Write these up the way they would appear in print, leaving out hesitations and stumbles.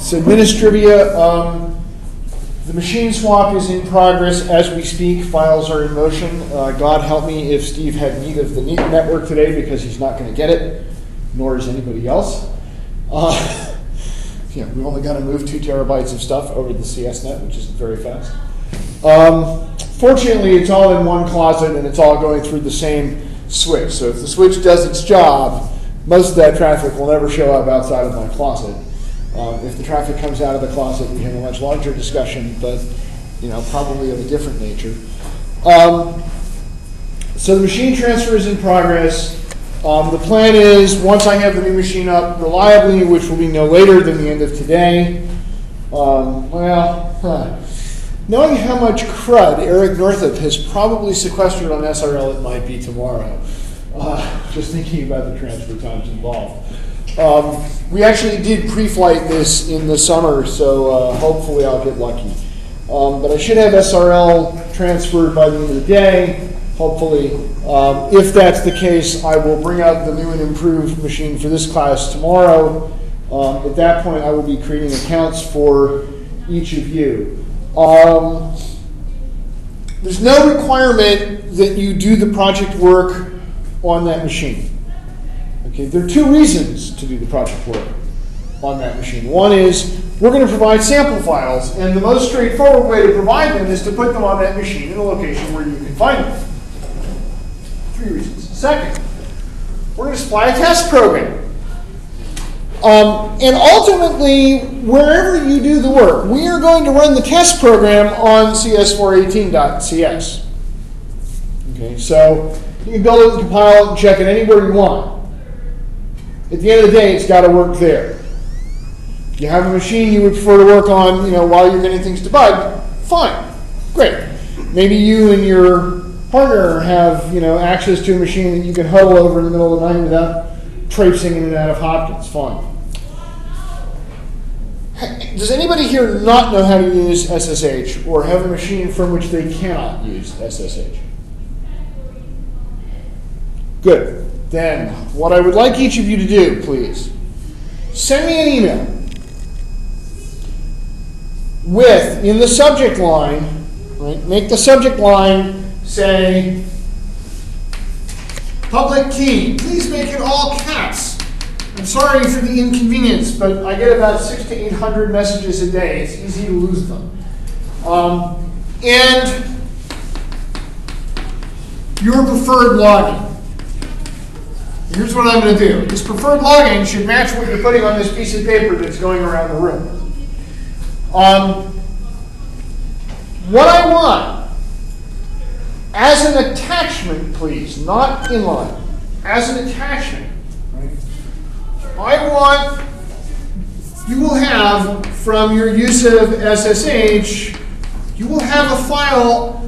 So Administrivia, the machine swap is in progress as we speak. Files are in motion. God help me if Steve had need of the network today, because he's not going to get it, nor is anybody else. We only got to move 2 terabytes of stuff over the CSNet, which is very fast. Fortunately, it's all in one closet, and it's all going through the same switch. So if the switch does its job, most of that traffic will never show up outside of my closet. If the traffic comes out of the closet, we have a much larger discussion, but probably of a different nature. So the machine transfer is in progress. The plan is, once I have the new machine up reliably, which will be no later than the end of today, knowing how much crud Eric Northup has probably sequestered on SRL, it might be tomorrow. Just thinking about the transfer times involved. We actually did pre-flight this in the summer, so hopefully I'll get lucky. But I should have SRL transferred by the end of the day, hopefully. If that's the case, I will bring out the new and improved machine for this class tomorrow. At that point, I will be creating accounts for each of you. There's no requirement that you do the project work on that machine. Okay, there are 2 reasons to do the project work on that machine. One is we're going to provide sample files, and the most straightforward way to provide them is to put them on that machine in a location where you can find them. 3 reasons. Second, we're going to supply a test program. And ultimately, wherever you do the work, we are going to run the test program on CS418.cs. Okay, so you can build it and compile it and check it anywhere you want. At the end of the day, it's got to work there. If you have a machine you would prefer to work on, while you're getting things debugged, fine, great. Maybe you and your partner have, access to a machine that you can huddle over in the middle of the night without traipsing in and out of Hopkins. Fine. Does anybody here not know how to use SSH, or have a machine from which they cannot use SSH? Good. Then, what I would like each of you to do, please, send me an email with, in the subject line, right, make the subject line say, public key. Please make it all caps. I'm sorry for the inconvenience, but I get about 600 to 800 messages a day. It's easy to lose them. And your preferred login. Here's what I'm going to do. This preferred login should match what you're putting on this piece of paper that's going around the room. What I want, as an attachment, please, not inline, as an attachment, right? I want, you will have, from your use of SSH, you will have a file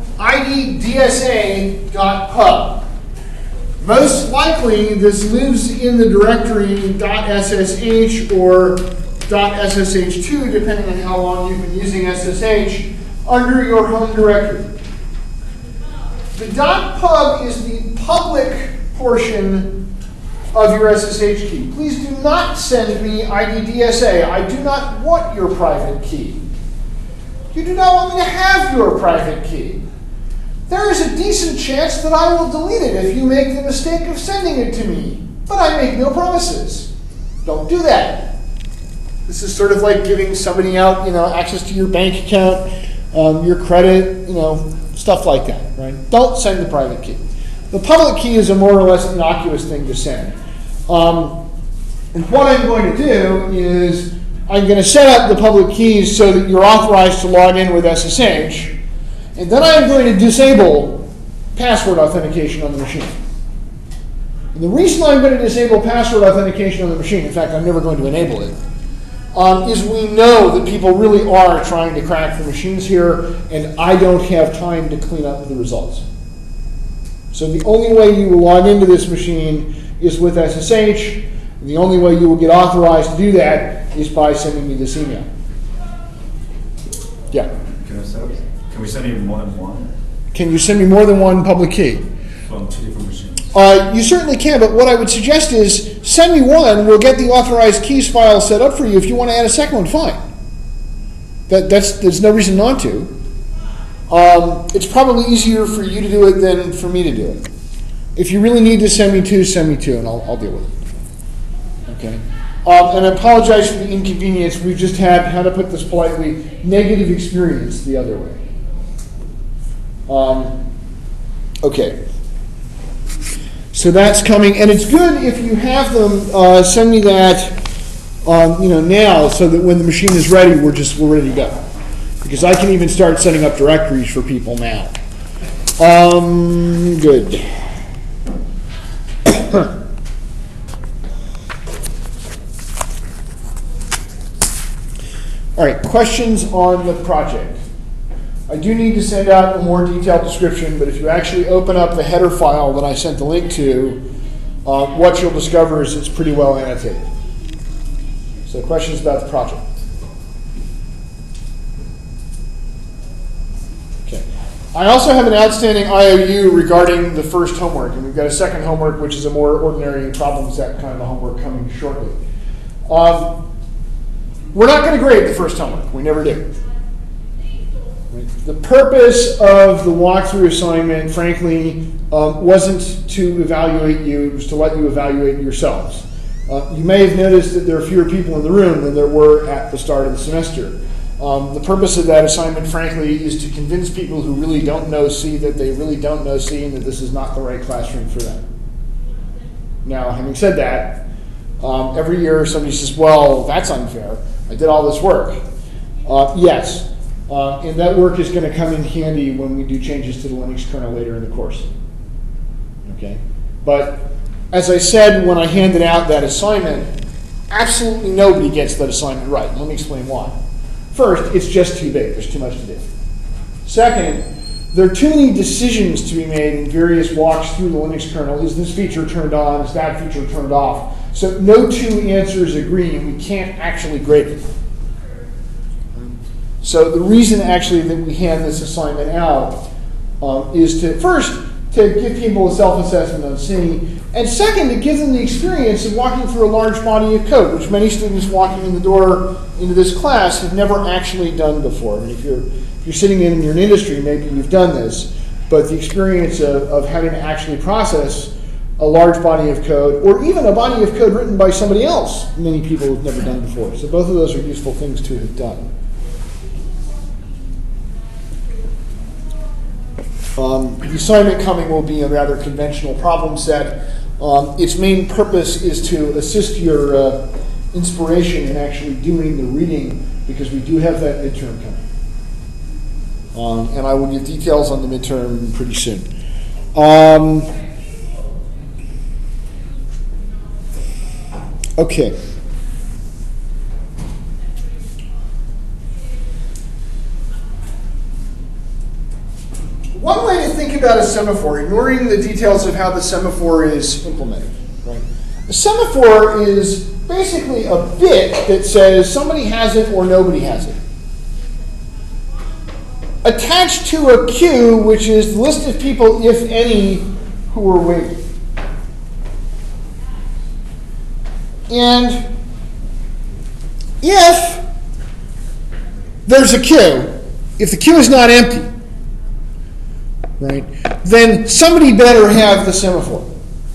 iddsa.pub. Most likely, this lives in the directory .ssh or .ssh2, depending on how long you've been using SSH, under your home directory. The .pub is the public portion of your SSH key. Please do not send me IDDSA. I do not want your private key. You do not want me to have your private key. There is a decent chance that I will delete it if you make the mistake of sending it to me. But I make no promises. Don't do that. This is sort of like giving somebody out, access to your bank account, your credit, stuff like that, right? Don't send the private key. The public key is a more or less innocuous thing to send. And what I'm going to do is I'm going to set up the public keys so that you're authorized to log in with SSH. And then I'm going to disable password authentication on the machine. And the reason I'm going to disable password authentication on the machine, in fact, I'm never going to enable it, is we know that people really are trying to crack the machines here, and I don't have time to clean up the results. So the only way you will log into this machine is with SSH, and the only way you will get authorized to do that is by sending me this email. Yeah? Can we send you more than one? Can you send me more than one public key? From 2 different machines. You certainly can, but what I would suggest is send me one. We'll get the authorized keys file set up for you. If you want to add a second one, fine. There's no reason not to. It's probably easier for you to do it than for me to do it. If you really need to send me two, and I'll deal with it. Okay. And I apologize for the inconvenience. We've just had, how to put this politely, negative experience the other way. Okay. So that's coming, and it's good if you have them send me that, now, so that when the machine is ready, we're ready to go. Because I can even start setting up directories for people now. Good. All right, questions on the project. I do need to send out a more detailed description, but if you actually open up the header file that I sent the link to, what you'll discover is it's pretty well annotated. So questions about the project? Okay. I also have an outstanding IOU regarding the first homework, and we've got a second homework, which is a more ordinary problem set kind of a homework coming shortly. We're not going to grade the first homework. We never do. The purpose of the walkthrough assignment, frankly, wasn't to evaluate you. It was to let you evaluate yourselves. You may have noticed that there are fewer people in the room than there were at the start of the semester. The purpose of that assignment, frankly, is to convince people who really don't know C that they really don't know C and that this is not the right classroom for them. Now, having said that, every year somebody says, well, that's unfair. I did all this work. Yes, and that work is going to come in handy when we do changes to the Linux kernel later in the course. Okay, but as I said when I handed out that assignment, absolutely nobody gets that assignment right. Let me explain why. First, it's just too big. There's too much to do. Second, there are too many decisions to be made in various walks through the Linux kernel. Is this feature turned on? Is that feature turned off? So no two answers agree, and we can't actually grade it. So the reason actually that we hand this assignment out is to, first, to give people a self-assessment on C, and second, to give them the experience of walking through a large body of code, which many students walking in the door into this class have never actually done before. I mean, if you're sitting in and you're in industry, maybe you've done this, but the experience of having to actually process a large body of code, or even a body of code written by somebody else, many people have never done before. So both of those are useful things to have done. The assignment coming will be a rather conventional problem set. Its main purpose is to assist your inspiration in actually doing the reading, because we do have that midterm coming. And I will give details on the midterm pretty soon. Okay. One way to think about a semaphore, ignoring the details of how the semaphore is implemented, right? A semaphore is basically a bit that says somebody has it or nobody has it, attached to a queue, which is the list of people, if any, who are waiting. And if there's a queue, if the queue is not empty, right, then somebody better have the semaphore.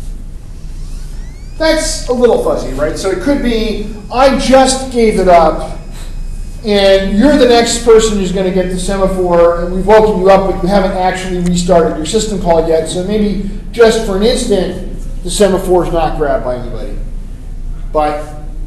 That's a little fuzzy, right? So it could be, I just gave it up, and you're the next person who's going to get the semaphore, and we've woken you up, but you haven't actually restarted your system call yet, so maybe just for an instant, the semaphore is not grabbed by anybody. But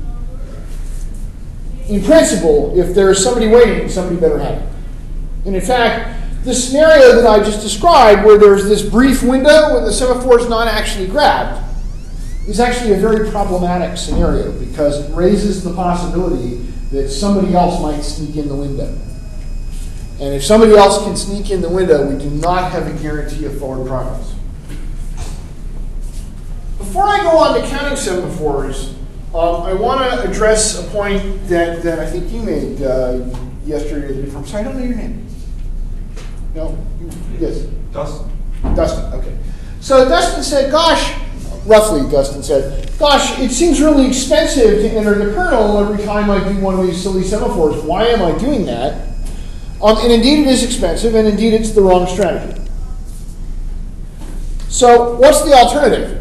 in principle, if there's somebody waiting, somebody better have it. And in fact, the scenario that I just described, where there's this brief window when the semaphore is not actually grabbed, is actually a very problematic scenario, because it raises the possibility that somebody else might sneak in the window. And if somebody else can sneak in the window, we do not have a guarantee of forward progress. Before I go on to counting semaphores, I want to address a point that I think you made yesterday. I'm sorry, I don't know your name. No? Yes? Dustin. Dustin, okay. So Dustin said, gosh, roughly, Dustin said, gosh, it seems really expensive to enter the kernel every time I do one of these silly semaphores. Why am I doing that? And indeed it is expensive, and indeed it's the wrong strategy. So what's the alternative?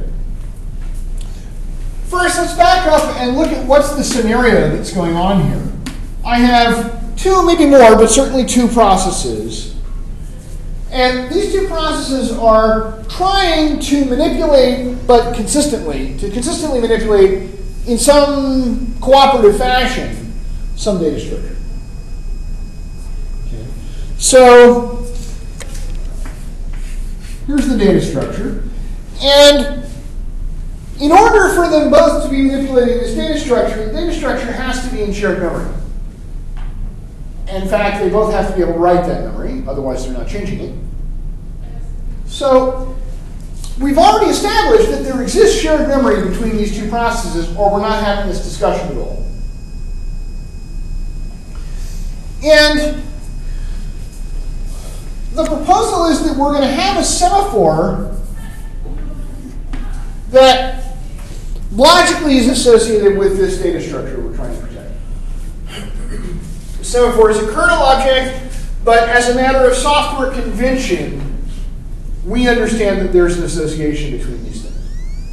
First, let's back up and look at what's the scenario that's going on here. I have two, maybe more, but certainly two processes. And these two processes are trying to manipulate, but consistently manipulate in some cooperative fashion, some data structure. Okay. So here's the data structure. And in order for them both to be manipulating this data structure, the data structure has to be in shared memory. In fact, they both have to be able to write that memory, otherwise they're not changing it. So we've already established that there exists shared memory between these two processes, or we're not having this discussion at all. And the proposal is that we're going to have a semaphore that logically is associated with this data structure we're trying to protect. The semaphore is a kernel object, but as a matter of software convention, we understand that there's an association between these things.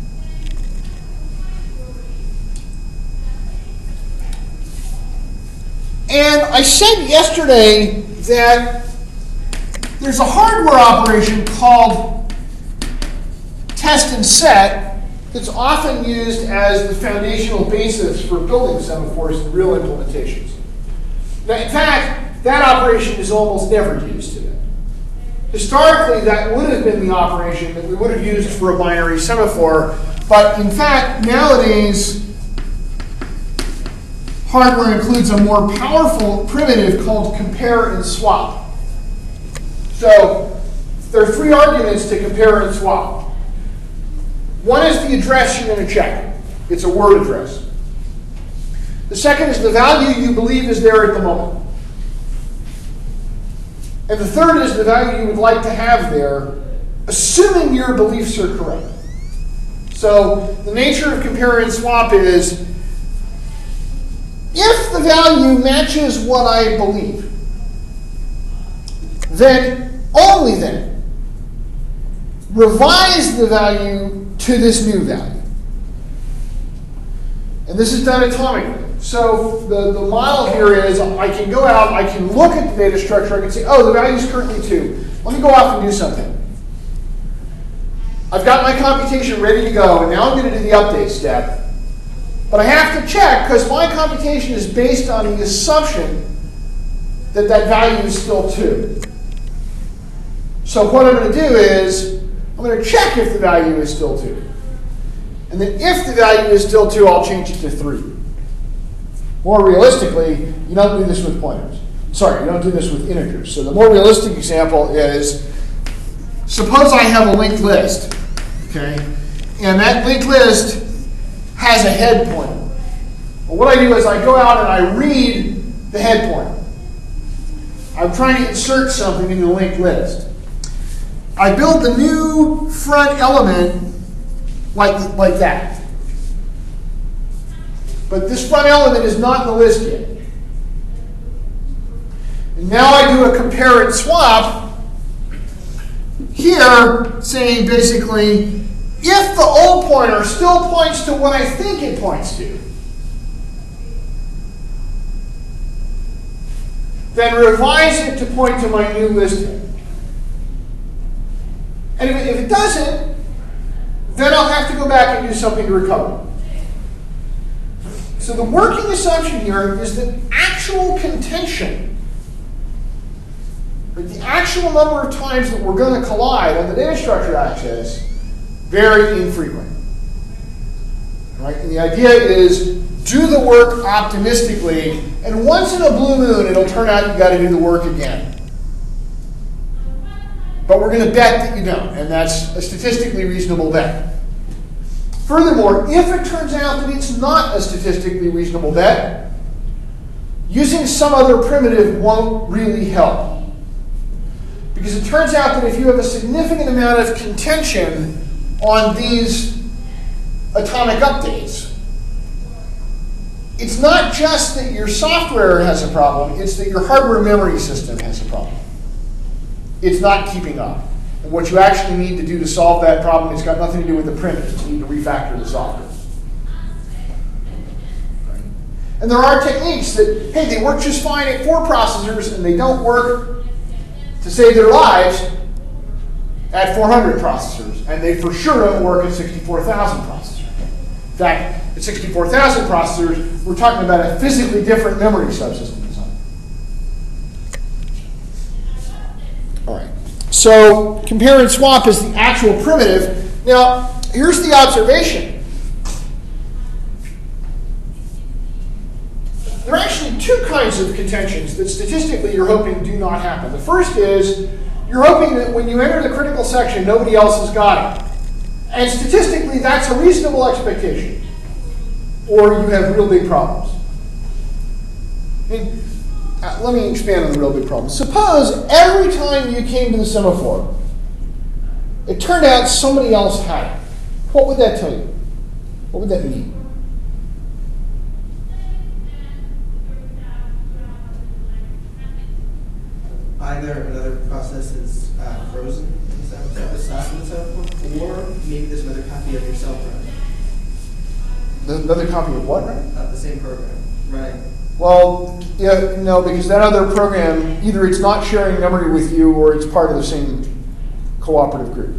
And I said yesterday that there's a hardware operation called test and set that's often used as the foundational basis for building semaphores in real implementations. Now, in fact, that operation is almost never used today. Historically, that would have been the operation that we would have used for a binary semaphore, but in fact, nowadays, hardware includes a more powerful primitive called compare and swap. So there are three arguments to compare and swap. One is the address you're going to check. It's a word address. The second is the value you believe is there at the moment. And the third is the value you would like to have there, assuming your beliefs are correct. So the nature of compare and swap is, if the value matches what I believe, then, only then, revise the value to this new value. And this is done atomically. So the model here is I can go out, I can look at the data structure, I can say, oh, the value is currently 2. Let me go off and do something. I've got my computation ready to go, and now I'm going to do the update step. But I have to check, because my computation is based on the assumption that that value is still 2. So what I'm going to do is, I'm going to check if the value is still 2. And then if the value is still 2, I'll change it to 3. More realistically, you don't do this with pointers. Sorry, you don't do this with integers. So the more realistic example is, suppose I have a linked list, okay? And that linked list has a head pointer. Well, what I do is I go out and I read the head pointer. I'm trying to insert something in the linked list. I build the new front element like that. But this front element is not in the list yet. And now I do a compare and swap here, saying basically, if the old pointer still points to what I think it points to, then revise it to point to my new list head. And if it doesn't, then I'll have to go back and do something to recover. So the working assumption here is that actual contention, or the actual number of times that we're going to collide on the data structure axis, very infrequent. Right? And the idea is, do the work optimistically, and once in a blue moon, it'll turn out you've got to do the work again. But we're going to bet that you don't, and that's a statistically reasonable bet. Furthermore, if it turns out that it's not a statistically reasonable bet, using some other primitive won't really help. Because it turns out that if you have a significant amount of contention on these atomic updates, it's not just that your software has a problem, it's that your hardware memory system has a problem. It's not keeping up. And what you actually need to do to solve that problem, it's got nothing to do with the primitives. You need to refactor the software. Right? And there are techniques that, hey, they work just fine at 4 processors and they don't work to save their lives at 400 processors. And they for sure don't work at 64,000 processors. In fact, at 64,000 processors, we're talking about a physically different memory subsystem design. All right. So compare and swap is the actual primitive. Now, here's the observation. There are actually 2 kinds of contentions that statistically you're hoping do not happen. The first is you're hoping that when you enter the critical section, nobody else has got it. And statistically, that's a reasonable expectation. Or you have real big problems. Let me expand on the real big problem. Suppose every time you came to the semaphore, it turned out somebody else had it. What would that tell you? What would that mean? Either another process is frozen in the semaphore, or maybe there's another copy of yourself running. Another copy of what, right? Of the same program running. Well, yeah, no, because that other program, either it's not sharing memory with you or it's part of the same cooperative group.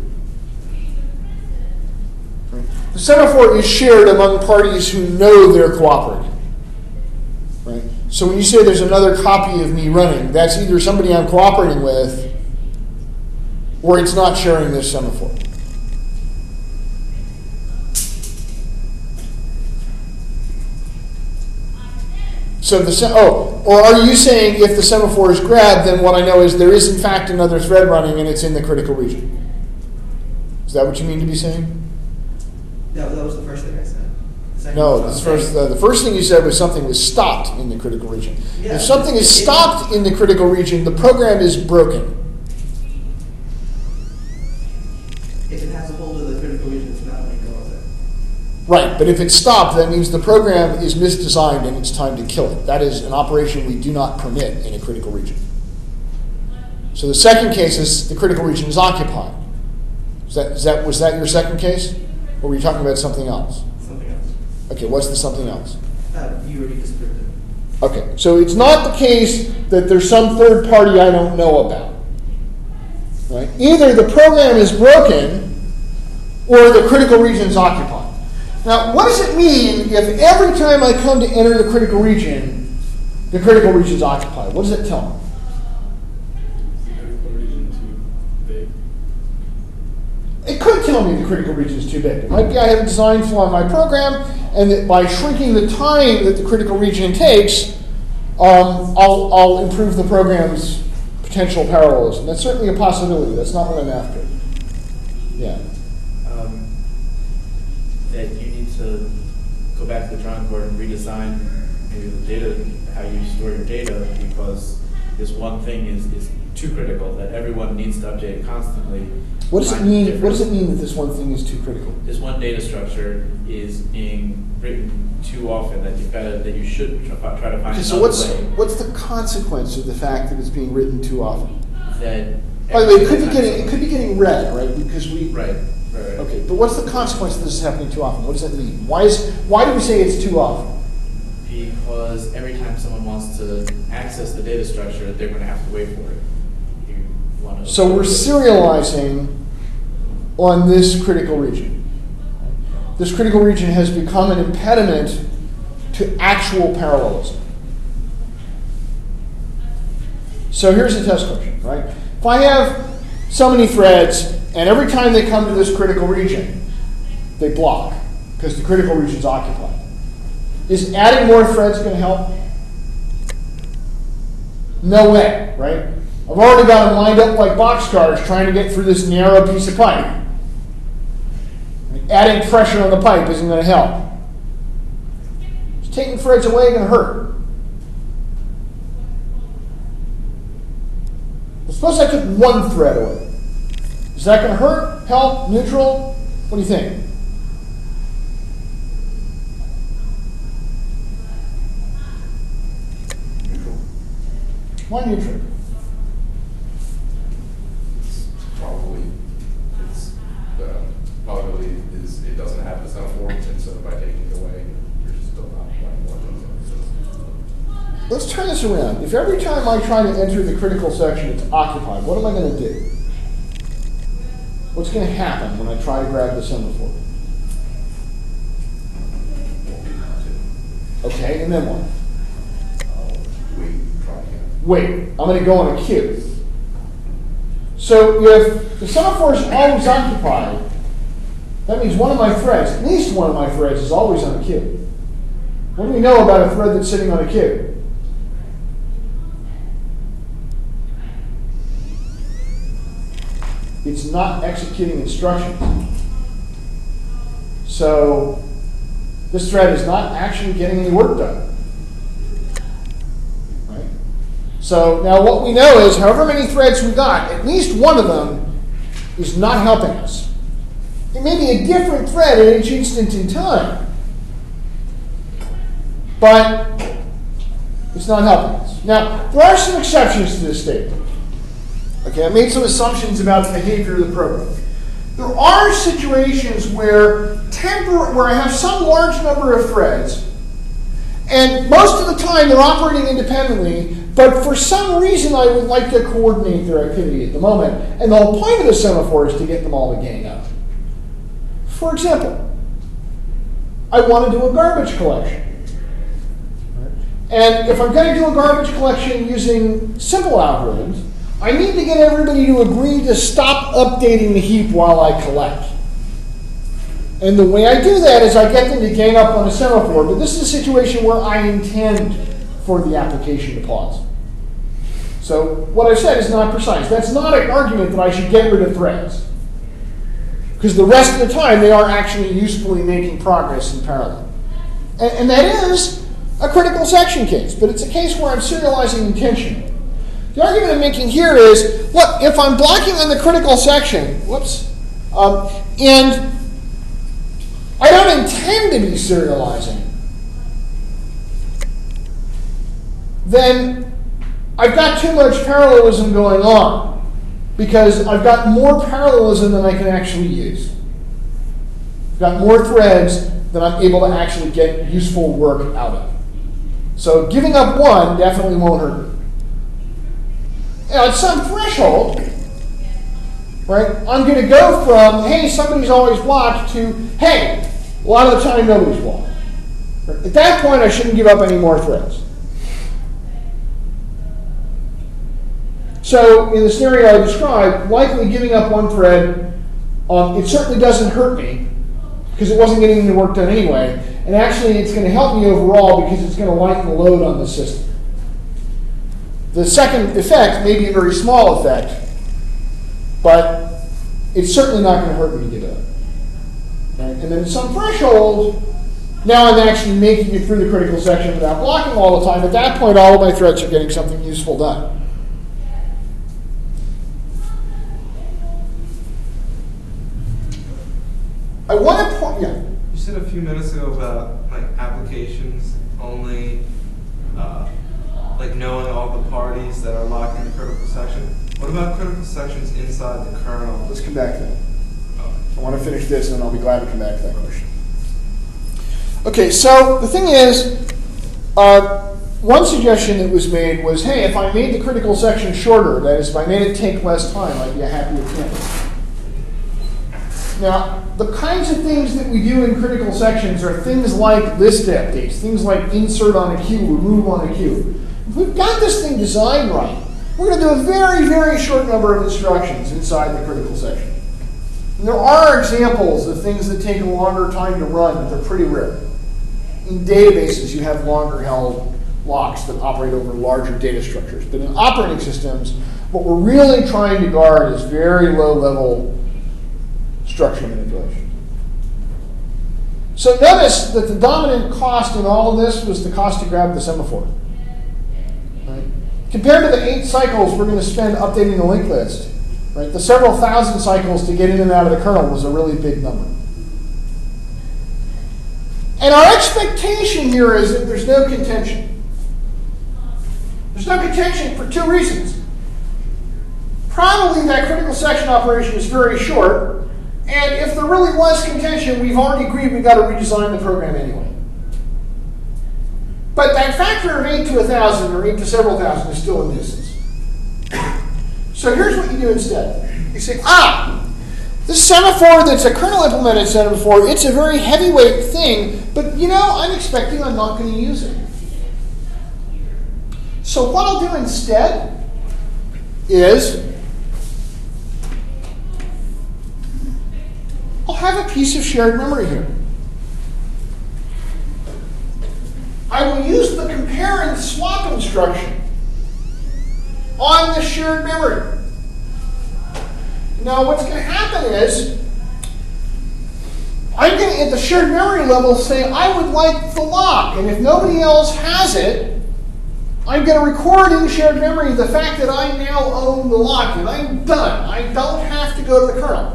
Right? The semaphore is shared among parties who know they're cooperating. Right? So when you say there's another copy of me running, that's either somebody I'm cooperating with or it's not sharing this semaphore. So or are you saying if the semaphore is grabbed, then what I know is there is in fact another thread running and it's in the critical region? Is that what you mean to be saying? No, that was the first thing I said. No, the first thing you said was something was stopped in the critical region. Yeah, if something is stopped in the critical region, the program is broken. If it has a hold of the critical region, it's not going to go with it. Right, but if it's stopped, that means the program is misdesigned and it's time to kill it. That is an operation we do not permit in a critical region. So the second case is the critical region is occupied. Was that your second case? Or were you talking about something else? Something else. Okay, what's the something else? You already described it. Okay, so it's not the case that there's some third party I don't know about. Right? Either the program is broken or the critical region is occupied. Now, what does it mean if every time I come to enter the critical region is occupied? What does it tell me? Critical region too big. It could tell me the critical region is too big. It might be I have a design flaw in my program, and that by shrinking the time that the critical region takes, I'll improve the program's potential parallelism. That's certainly a possibility. That's not what I'm after. Yeah. That you need to go back to the drawing board and redesign maybe the data, how you store your data, because this one thing is too critical that everyone needs to update constantly. What does it mean? What does it mean that this one thing is too critical? This one data structure is being written too often that you should try to find another so way. What's the consequence of the fact that it's being written too often? That by the way, it could be getting read, right? Because we right. Okay, but what's the consequence of this happening too often? What does that mean? Why do we say it's too often? Because every time someone wants to access the data structure, they're going to have to wait for it. So we're serializing on this critical region. This critical region has become an impediment to actual parallelism. So here's a test question, right? If I have so many threads, and every time they come to this critical region, they block, because the critical region is occupied. Is adding more threads going to help? No way, right? I've already got them lined up like boxcars trying to get through this narrow piece of pipe. Adding pressure on the pipe isn't going to help. Just taking threads away is going to hurt. Well, suppose I took one thread away. Is that going to hurt, help, neutral? What do you think? Why neutral? Probably is it doesn't have the semaphore, and so by taking it away, you're still not playing more than it. Let's turn this around. If every time I try to enter the critical section it's occupied, what am I going to do? What's going to happen when I try to grab the semaphore? Okay, and then what? Wait, I'm going to go on a queue. So if the semaphore is always occupied, that means one of my threads, at least one of my threads, is always on a queue. What do we know about a thread that's sitting on a queue? It's not executing instructions. So this thread is not actually getting any work done. Right? So now what we know is however many threads we got, at least one of them is not helping us. It may be a different thread at each instant in time, but it's not helping us. Now, there are some exceptions to this statement. Okay, I made some assumptions about the behavior of the program. There are situations where I have some large number of threads, and most of the time they're operating independently, but for some reason I would like to coordinate their activity at the moment, and the whole point of the semaphore is to get them all to gang up. For example, I want to do a garbage collection. And if I'm going to do a garbage collection using simple algorithms, I need to get everybody to agree to stop updating the heap while I collect. And the way I do that is I get them to gang up on a semaphore, but this is a situation where I intend for the application to pause. So what I've said is not precise. That's not an argument that I should get rid of threads, because the rest of the time they are actually usefully making progress in parallel. And that is a critical section case, but it's a case where I'm serializing intentionally. The argument I'm making here is, look, if I'm blocking on the critical section, and I don't intend to be serializing, then I've got too much parallelism going on, because I've got more parallelism than I can actually use. I've got more threads than I'm able to actually get useful work out of. So giving up one definitely won't hurt me. Now, at some threshold, right, I'm going to go from, hey, somebody's always blocked, to, hey, a lot of the time nobody's blocked. At that point, I shouldn't give up any more threads. So in the scenario I described, likely giving up one thread, it certainly doesn't hurt me, because it wasn't getting any work done anyway. And actually, it's going to help me overall because it's going to lighten the load on the system. The second effect may be a very small effect, but it's certainly not going to hurt me to give it up. Right? And then at some threshold, now I'm actually making it through the critical section without blocking all the time. At that point, all of my threads are getting something useful done. I want to point, yeah. You said a few minutes ago about like applications only, like knowing all the parties that are locked in the critical section. What about critical sections inside the kernel? Let's come back to that. I want to finish this, and then I'll be glad to come back to that question. Okay, so the thing is, one suggestion that was made was, hey, if I made the critical section shorter, that is, if I made it take less time, I'd be a happier camper. Now, the kinds of things that we do in critical sections are things like list updates, things like insert on a queue, remove on a queue. If we've got this thing designed right, we're going to do a very, very short number of instructions inside the critical section. And there are examples of things that take a longer time to run, but they're pretty rare. In databases, you have longer held locks that operate over larger data structures. But in operating systems, what we're really trying to guard is very low-level structure manipulation. So notice that the dominant cost in all of this was the cost to grab the semaphore. Right? Compared to the 8 cycles we're going to spend updating the linked list, right, the several thousand cycles to get in and out of the kernel was a really big number. And our expectation here is that there's no contention. There's no contention for two reasons. Probably that critical section operation is very short, and if there really was contention, we've already agreed we've got to redesign the program anyway. But that factor of 8 to 1,000 or 8 to several thousand is still a nuisance. So here's what you do instead. You say, this semaphore that's a kernel implemented semaphore, it's a very heavyweight thing, but I'm expecting I'm not going to use it. So what I'll do instead is I'll have a piece of shared memory here. I will use the compare and swap instruction on the shared memory. Now what's going to happen is I'm going to, at the shared memory level, say I would like the lock, and if nobody else has it, I'm going to record in shared memory the fact that I now own the lock, and I'm done. I don't have to go to the kernel.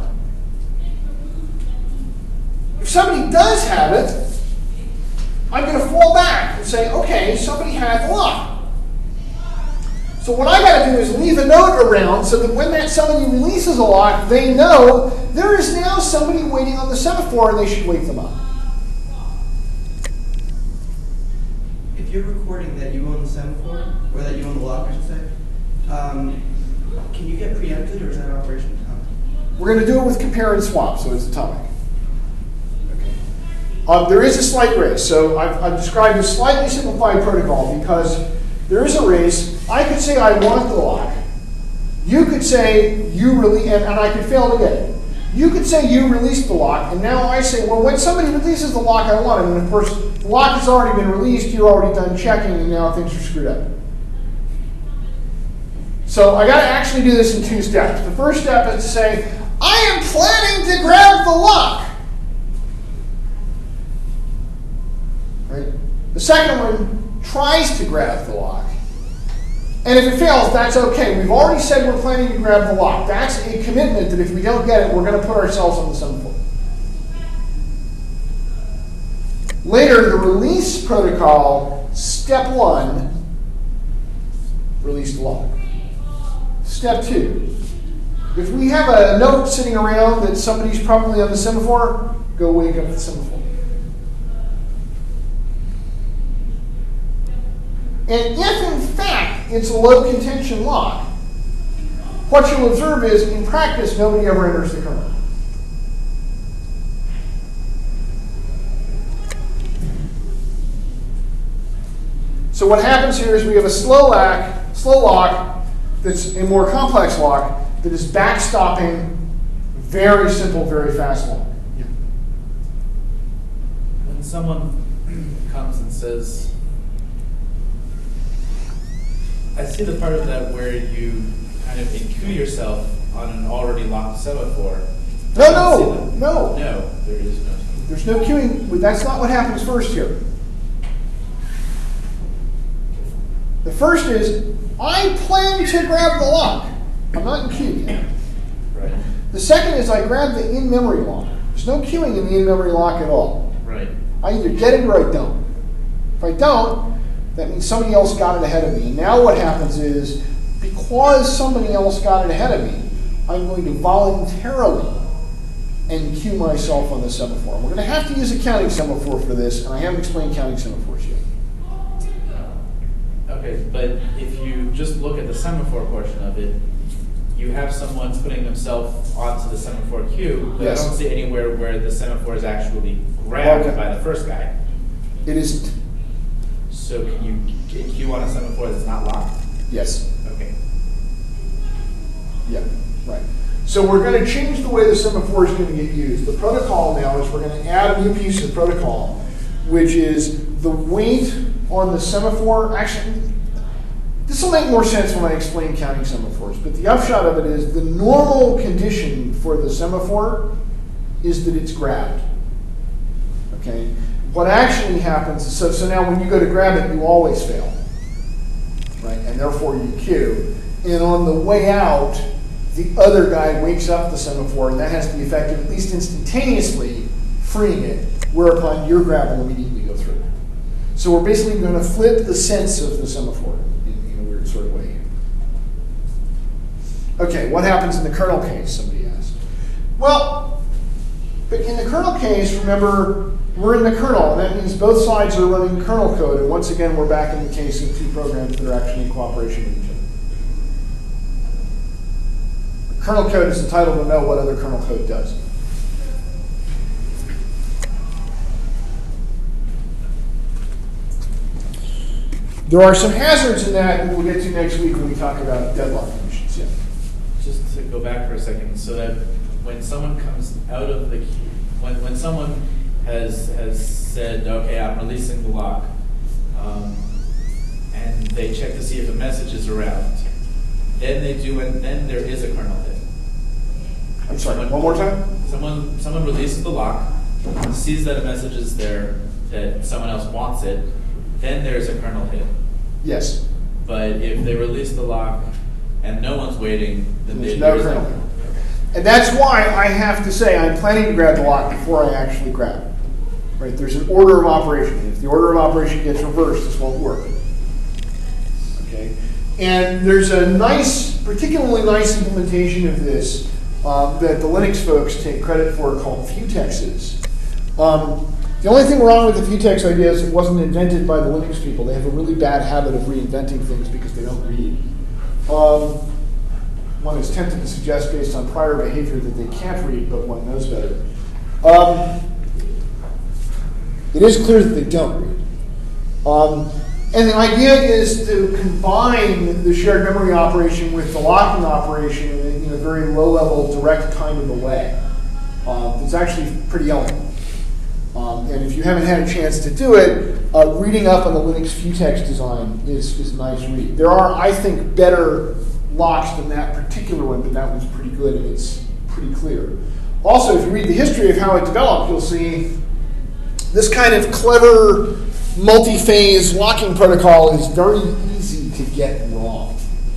If somebody does have it, I'm going to fall back and say, okay, somebody had the lock. So what I got to do is leave a note around so that when that somebody releases a lock, they know there is now somebody waiting on the semaphore and they should wake them up. If you're recording that you own the semaphore, or that you own the lock, I should say, can you get preempted, or is that operation atomic? We're going to do it with compare and swap, so it's atomic. There is a slight race. So I've described a slightly simplified protocol because there is a race. I could say I want the lock. You could say you release, and I could fail to get it. You could say you released the lock, and now I say, well, when somebody releases the lock, I want it. And of course, the lock has already been released. You're already done checking, and now things are screwed up. So I got to actually do this in two steps. The first step is to say, I am planning to grab the lock. Right? The second one tries to grab the lock. And if it fails, that's okay. We've already said we're planning to grab the lock. That's a commitment that if we don't get it, we're going to put ourselves on the semaphore. Later, the release protocol, step 1, release the lock. Step 2, if we have a note sitting around that somebody's probably on the semaphore, go wake up the semaphore. And if, in fact, it's a low contention lock, what you'll observe is, in practice, nobody ever enters the kernel. So what happens here is we have a slow lock that's a more complex lock that is backstopping very simple, very fast lock. Yeah. When someone comes and says, I see the part of that where you kind of enqueue yourself on an already locked semaphore. No, No, there is no. There's no queuing. That's not what happens first here. The first is, I plan to grab the lock. I'm not in queue yet. Right. The second is I grab the in-memory lock. There's no queuing in the in-memory lock at all. Right. I either get it or I don't. If I don't, that means somebody else got it ahead of me. And now what happens is, because somebody else got it ahead of me, I'm going to voluntarily enqueue myself on the semaphore. We're going to have to use a counting semaphore for this, and I haven't explained counting semaphores yet. Okay, but if you just look at the semaphore portion of it, you have someone putting themselves onto the semaphore queue, but Yes. I don't see anywhere where the semaphore is actually grabbed by the first guy. It isn't. So can you queue on a semaphore that's not locked? Yes. Okay. Yeah, right. So we're going to change the way the semaphore is going to get used. The protocol now is we're going to add a new piece of protocol, which is the wait on the semaphore. Actually, this will make more sense when I explain counting semaphores, but the upshot of it is the normal condition for the semaphore is that it's grabbed. Okay? What actually happens is, so now when you go to grab it, you always fail. Right? And therefore you queue. And on the way out, the other guy wakes up the semaphore, and that has the effect of at least instantaneously freeing it, whereupon your grab will immediately go through. So we're basically going to flip the sense of the semaphore in a weird Okay, what happens in the kernel case, somebody asked. Well, but in the kernel case, remember, we're in the kernel, and that means both sides are running kernel code, and once again, we're back in the case of two programs that are actually in cooperation with each other. Kernel code is entitled to know what other kernel code does. There are some hazards in that we'll get to next week when we talk about deadlock conditions. Yeah. Just to go back for a second, so that when someone comes out of the queue, when someone has said, okay, I'm releasing the lock, and they check to see if a message is around, then they do, and then there is a kernel hit. I'm sorry, one more time? Someone releases the lock, sees that a message is there, that someone else wants it, then there's a kernel hit. Yes. But if they release the lock and no one's waiting, then There's no kernel hit. And that's why I have to say I'm planning to grab the lock before I actually grab it. Right? There's an order of operation. If the order of operation gets reversed, this won't work. Okay? And there's a nice, particularly nice implementation of this that the Linux folks take credit for called Futexes. The only thing wrong with the Futex idea is it wasn't invented by the Linux people. They have a really bad habit of reinventing things because they don't read. One is tempted to suggest based on prior behavior that they can't read, but one knows better. It is clear that they don't read. And the idea is to combine the shared memory operation with the locking operation in a very low-level, direct kind of a way. It's actually pretty elegant. And if you haven't had a chance to do it, reading up on the Linux Futex design is a nice read. There are, I think, better locks than that particular one, but that one's pretty good and it's pretty clear. Also, if you read the history of how it developed, you'll see this kind of clever multi-phase locking protocol is very easy to get wrong.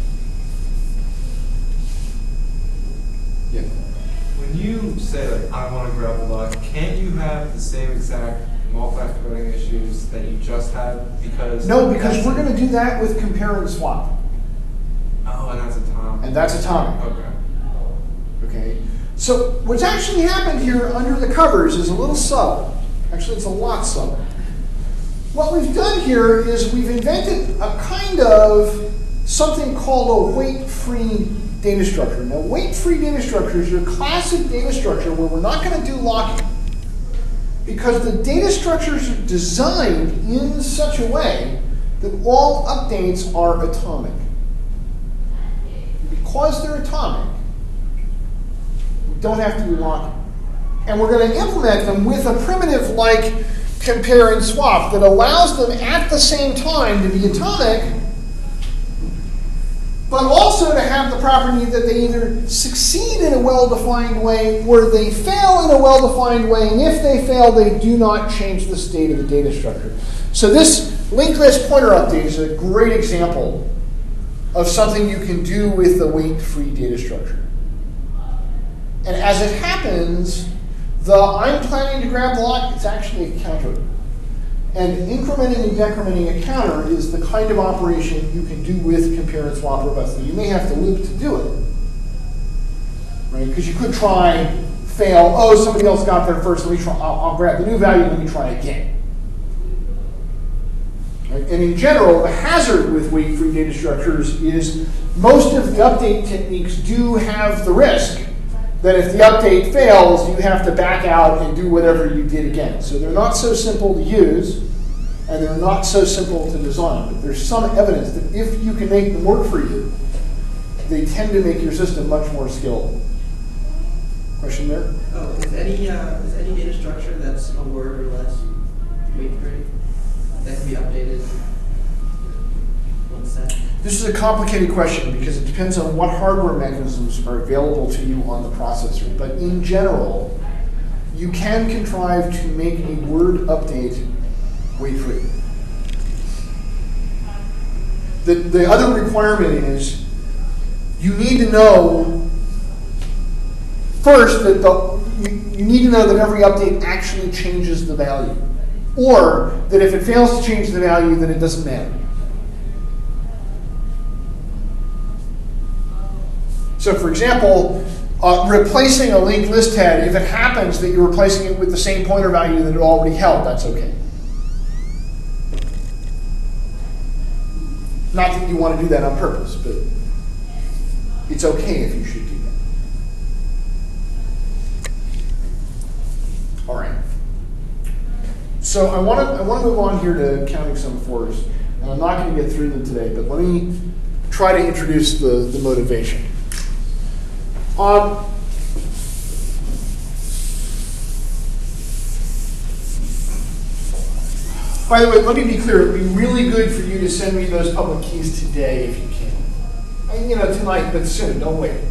Yeah. When you say, like, I want to grab the lock, can't you have the same exact multi-threading issues that you just had? Because no, because we're going to do that with compare and swap. Oh, and that's atomic. And that's atomic. Okay. Okay. So what's actually happened here under the covers is a little subtle. Actually, it's a lot subtle. What we've done here is we've invented a kind of something called a weight-free data structure. Now, weight-free data structure is your classic data structure where we're not going to do locking because the data structures are designed in such a way that all updates are atomic. Because they're atomic, we don't have to do locking. And we're going to implement them with a primitive like compare and swap that allows them at the same time to be atomic, but also to have the property that they either succeed in a well-defined way or they fail in a well-defined way, and if they fail, they do not change the state of the data structure. So this linked list pointer update is a great example of something you can do with the weight-free data structure. And as it happens, the I'm planning to grab the lock, it's actually a counter. And incrementing and decrementing a counter is the kind of operation you can do with compare and swap robustly. You may have to loop to do it, right? Because you could try, fail, oh, somebody else got there first, let me try, I'll grab the new value, let me try again. Right? And in general, the hazard with weight-free data structures is most of the update techniques do have the risk that if the update fails, you have to back out and do whatever you did again. So they're not so simple to use, and they're not so simple to design. But there's some evidence that if you can make them work for you, they tend to make your system much more skilled. Question there? Oh, is any data structure that's a word or less weight-free that can be updated one set? This is a complicated question because it depends on what hardware mechanisms are available to you on the processor. But in general, you can contrive to make a word update weight-free. The other requirement is you need to know first that you need to know that every update actually changes the value, or that if it fails to change the value, then it doesn't matter. So for example, replacing a linked list head, if it happens that you're replacing it with the same pointer value that it already held, that's okay. Not that you want to do that on purpose, but it's okay if you should do that. All right. So I want to move on here to counting sum fours. And I'm not going to get through them today, but let me try to introduce the motivation. By the way, let me be clear. It would be really good for you to send me those public keys today if you can. I mean, tonight, but soon. Don't wait.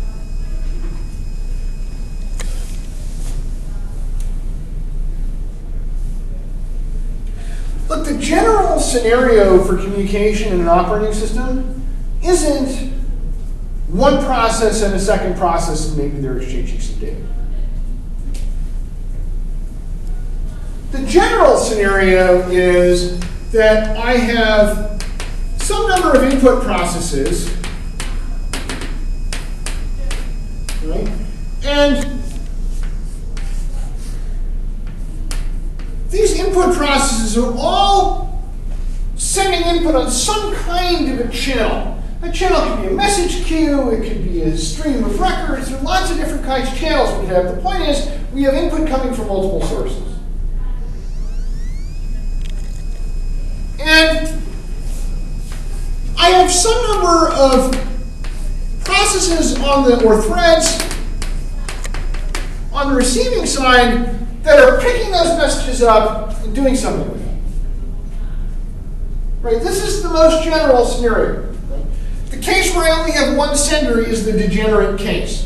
Look, the general scenario for communication in an operating system isn't one process and a second process, and maybe they're exchanging some data. The general scenario is that I have some number of input processes, right? And these input processes are all sending input on some kind of a channel. A channel could be a message queue, it could be a stream of records, there are lots of different kinds of channels we have. The point is, we have input coming from multiple sources. And I have some number of processes or threads on the receiving side that are picking those messages up and doing something with them. Right? This is the most general scenario. Right? The case where I only have one sender is the degenerate case.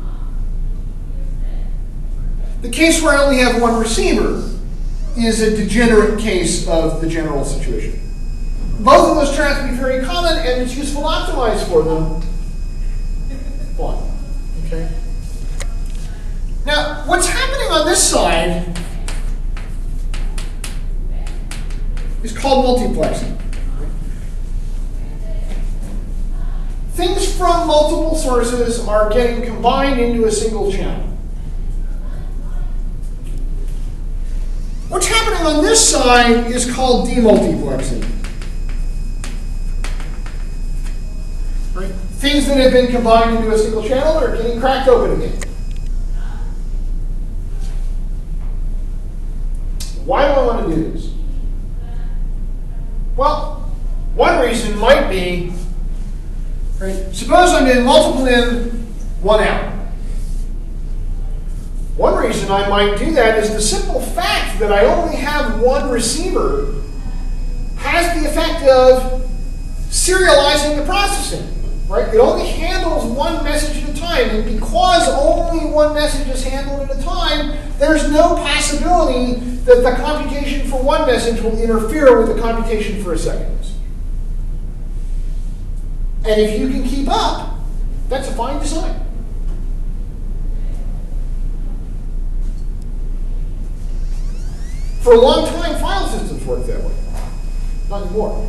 The case where I only have one receiver is a degenerate case of the general situation. Both of those turn out to be very common, and it's useful to optimize for them. One. Okay? Now, what's happening on this side is called multiplexing. Things from multiple sources are getting combined into a single channel. What's happening on this side is called demultiplexing. Right? Things that have been combined into a single channel are getting cracked open again. Why do I want to do this? Well, one reason might be, right, suppose I'm in multiple in, one out. One reason I might do that is the simple fact that I only have one receiver has the effect of serializing the processing. Right? It only handles one message at a time, and because only one message is handled at a time, there's no possibility that the computation for one message will interfere with the computation for a second message. And if you can keep up, that's a fine design. For a long time, file systems worked that way. Not anymore.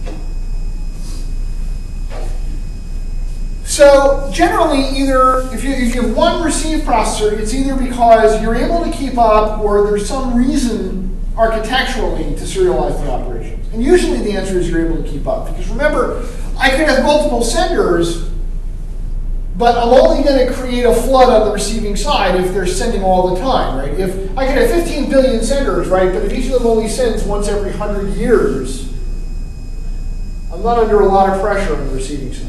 So generally, either if you have one receive processor, it's either because you're able to keep up or there's some reason architecturally to serialize the operations. And usually the answer is you're able to keep up. Because remember, I could have multiple senders, but I'm only going to create a flood on the receiving side if they're sending all the time, right? If I could have 15 billion senders, right? But if each of them only sends once every 100 years, I'm not under a lot of pressure on the receiving side.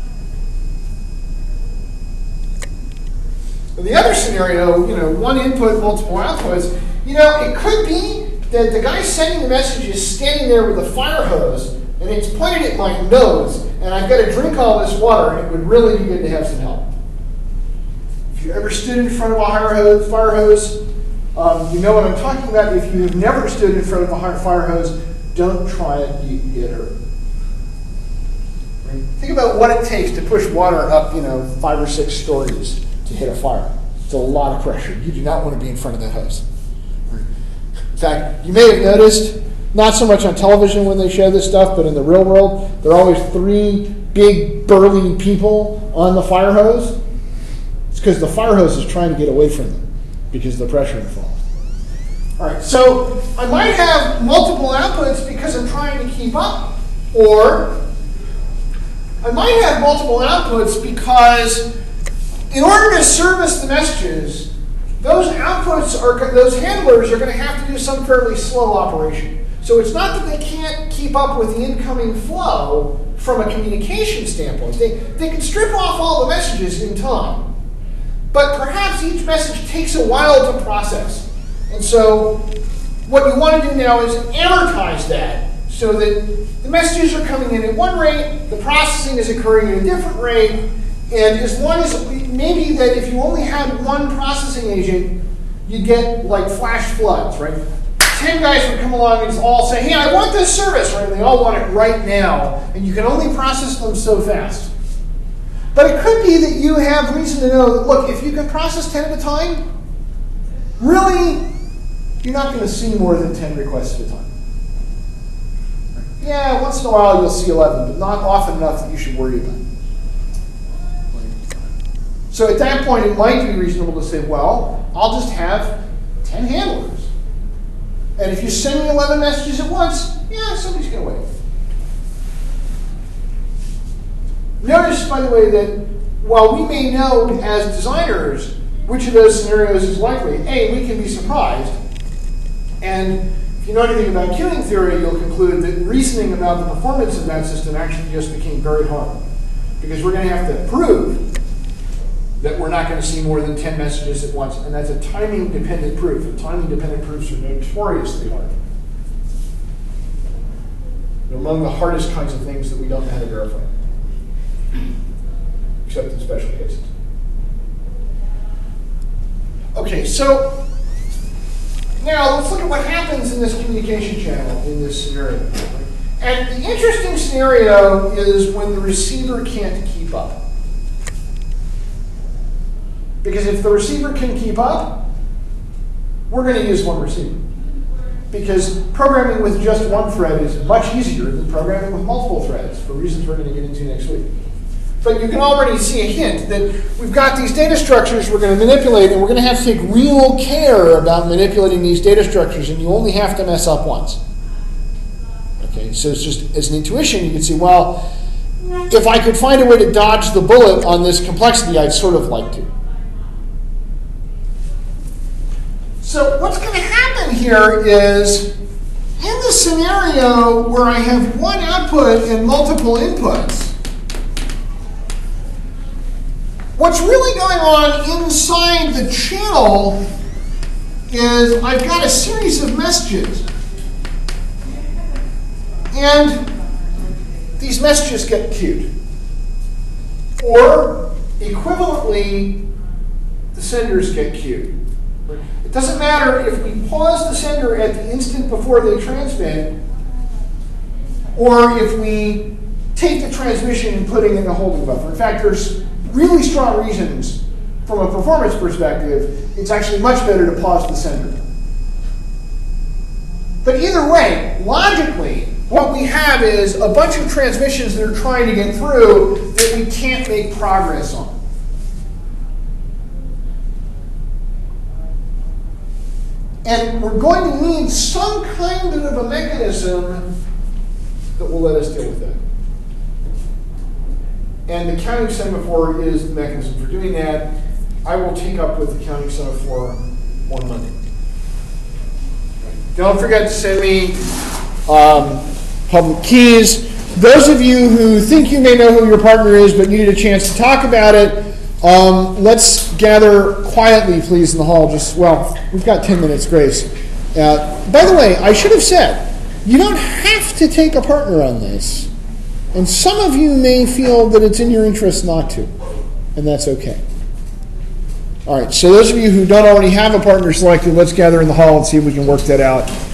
The other scenario, one input, multiple outputs, it could be that the guy sending the message is standing there with a fire hose and it's pointed at my nose and I've got to drink all this water and it would really be good to have some help. If you ever stood in front of a fire hose, you know what I'm talking about. If you have never stood in front of a fire hose, don't try it, you can get hurt. Right? Think about what it takes to push water up, 5 or 6 stories to hit a fire. It's a lot of pressure. You do not want to be in front of that hose. In fact, you may have noticed Not so much on television when they show this stuff, but in the real world, there are always 3 big burly people on the fire hose. It's because the fire hose is trying to get away from them because of the pressure involved. All right, so I might have multiple outputs because I'm trying to keep up, or I might have multiple outputs because in order to service the messages, those handlers are going to have to do some fairly slow operation. So it's not that they can't keep up with the incoming flow from a communication standpoint. They can strip off all the messages in time. But perhaps each message takes a while to process. And so what you want to do now is amortize that so that the messages are coming in at one rate, the processing is occurring at a different rate, and as long as, maybe that if you only had one processing agent, you'd get like flash floods, right? 10 guys would come along and all say, hey, I want this service, right? And they all want it right now, and you can only process them so fast. But it could be that you have reason to know that, look, if you can process 10 at a time, really, you're not going to see more than 10 requests at a time. Yeah, once in a while you'll see 11, but not often enough that you should worry about it. So at that point, it might be reasonable to say, well, I'll just have 10 handlers. And if you send me 11 messages at once, yeah, somebody's going to wait. Notice, by the way, that while we may know as designers which of those scenarios is likely, A, we can be surprised. And if you know anything about queuing theory, you'll conclude that reasoning about the performance of that system actually just became very hard. Because we're going to have to prove that we're not going to see more than 10 messages at once. And that's a timing-dependent proof. And timing-dependent proofs are notoriously hard. They're among the hardest kinds of things that we don't know how to verify. Except in special cases. Okay, so now let's look at what happens in this communication channel in this scenario. And the interesting scenario is when the receiver can't keep up. Because if the receiver can keep up, we're going to use one receiver. Because programming with just one thread is much easier than programming with multiple threads, for reasons we're going to get into next week. But you can already see a hint that we've got these data structures we're going to manipulate, and we're going to have to take real care about manipulating these data structures, and you only have to mess up once. Okay, so it's just, as an intuition, you can see, well, if I could find a way to dodge the bullet on this complexity, I'd sort of like to. So what's going to happen here is, in the scenario where I have one output and multiple inputs, what's really going on inside the channel is I've got a series of messages. And these messages get queued. Or, equivalently, the senders get queued. It doesn't matter if we pause the sender at the instant before they transmit, or if we take the transmission and put it in a holding buffer. In fact, there's really strong reasons from a performance perspective, it's actually much better to pause the sender. But either way, logically, what we have is a bunch of transmissions that are trying to get through that we can't make progress on. And we're going to need some kind of a mechanism that will let us deal with that. And the counting semaphore is the mechanism for doing that. I will take up with the counting semaphore on Monday. Don't forget to send me public keys. Those of you who think you may know who your partner is but needed a chance to talk about it, let's gather quietly, please, in the hall. We've got 10 minutes grace. By the way, I should have said, you don't have to take a partner on this. And some of you may feel that it's in your interest not to. And that's okay. All right, so those of you who don't already have a partner selected, let's gather in the hall and see if we can work that out.